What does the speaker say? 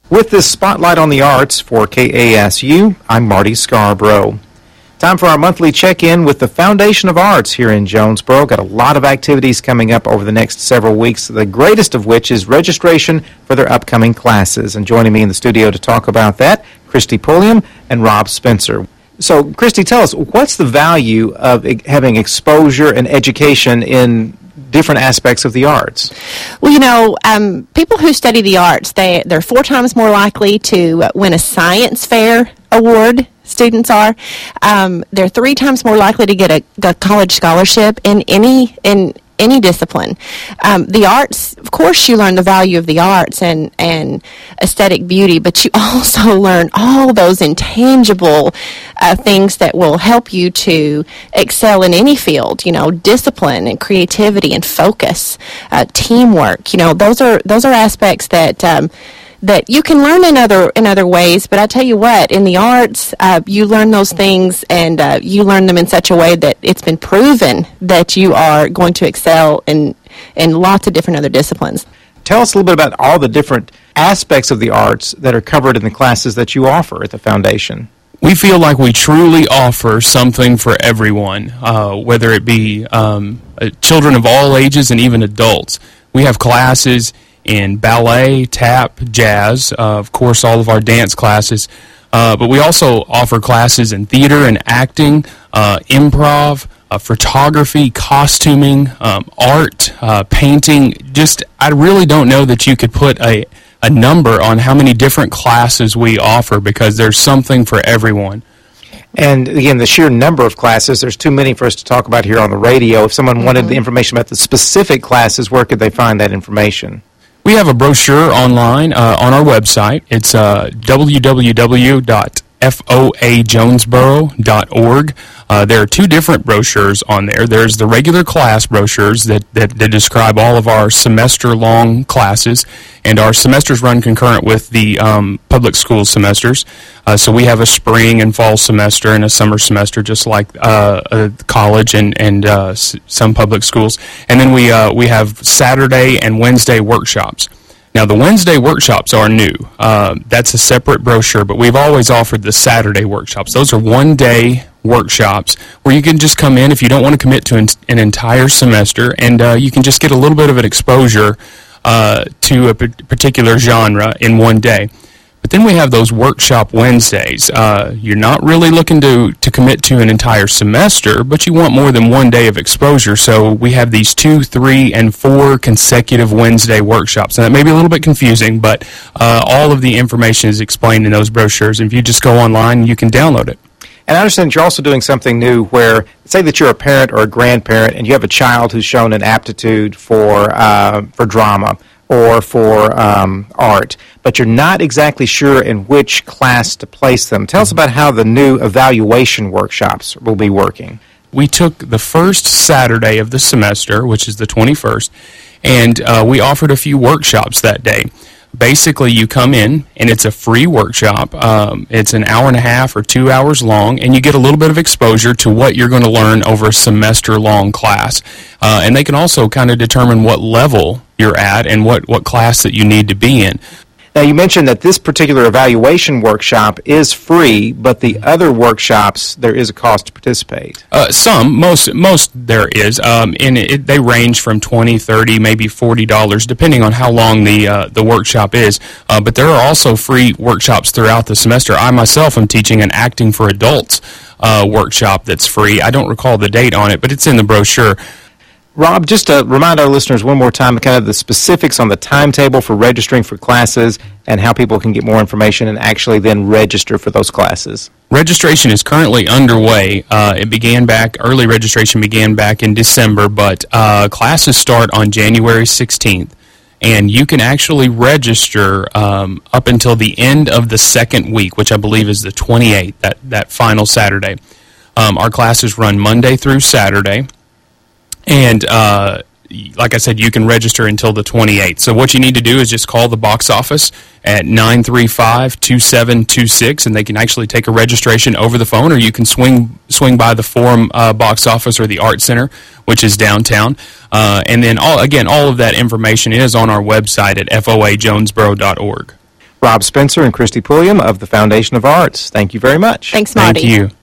With this Spotlight on the Arts for KASU, I'm Marty Scarborough. Time for our monthly check-in with the Foundation of Arts here in Jonesboro. Got a lot of activities coming up over the next several weeks, the greatest of which is registration for their upcoming classes. And joining me in the studio to talk about that, Christy Pulliam and Rob Spencer. So, Christy, tell us, what's the value of having exposure and education in different aspects of the arts? Well, people who study the arts, they're 4 times more likely to win a science fair award. Students are. They're 3 times more likely to get a college scholarship in any discipline. The arts, of course, you learn the value of the arts and aesthetic beauty, but you also learn all those intangible things that will help you to excel in any field. Discipline and creativity and focus, teamwork. Those are aspects that you can learn in other ways, but I tell you what, in the arts, you learn those things, and you learn them in such a way that it's been proven that you are going to excel in lots of different other disciplines. Tell us a little bit about all the different aspects of the arts that are covered in the classes that you offer at the Foundation. We feel like we truly offer something for everyone, whether it be children of all ages and even adults. We have classes in ballet, tap, jazz, of course all of our dance classes, but we also offer classes in theater and acting, improv, photography, costuming, art, painting. I really don't know that you could put a number on how many different classes we offer, because there's something for everyone. And again, the sheer number of classes, there's too many for us to talk about here on the radio. If someone wanted the information about the specific classes, where could they find that information? We have a brochure online on our website. It's www.foajonesboro.org. There are 2 different brochures on there. There's the regular class brochures that describe all of our semester-long classes, and our semesters run concurrent with the public school semesters. So we have a spring and fall semester and a summer semester, just like college and some public schools. And then we have Saturday and Wednesday workshops. Now, the Wednesday workshops are new. That's a separate brochure, but we've always offered the Saturday workshops. Those are one-day workshops where you can just come in if you don't want to commit to an entire semester, and you can just get a little bit of an exposure to a particular genre in one day. But then we have those workshop Wednesdays. You're not really looking to commit to an entire semester, but you want more than one day of exposure. So we have these 2, 3, and 4 consecutive Wednesday workshops. And that may be a little bit confusing, but all of the information is explained in those brochures. And if you just go online, you can download it. And I understand you're also doing something new where, say that you're a parent or a grandparent and you have a child who's shown an aptitude for drama or for art, but you're not exactly sure in which class to place them. Tell us about how the new evaluation workshops will be working. We took the first Saturday of the semester, which is the 21st, and we offered a few workshops that day. Basically, you come in, and it's a free workshop. It's an hour and a half or 2 hours long, and you get a little bit of exposure to what you're going to learn over a semester-long class. And they can also kind of determine what level you're at and what class that you need to be in. Now, you mentioned that this particular evaluation workshop is free, but the other workshops, there is a cost to participate. Most there is. They range from $20, $30, maybe $40, depending on how long the workshop is. But there are also free workshops throughout the semester. I myself am teaching an Acting for Adults workshop that's free. I don't recall the date on it, but it's in the brochure. Rob, just to remind our listeners one more time kind of the specifics on the timetable for registering for classes and how people can get more information and actually then register for those classes. Registration is currently underway. Early registration began back in December, but classes start on January 16th. And you can actually register up until the end of the second week, which I believe is the 28th, that final Saturday. Our classes run Monday through Saturday. And like I said, you can register until the 28th. So what you need to do is just call the box office at 935-2726, and they can actually take a registration over the phone, or you can swing by the Forum box office or the Art Center, which is downtown. And then, all of that information is on our website at foajonesboro.org. Rob Spencer and Christy Pulliam of the Foundation of Arts, thank you very much. Thanks, Marty. Thank you.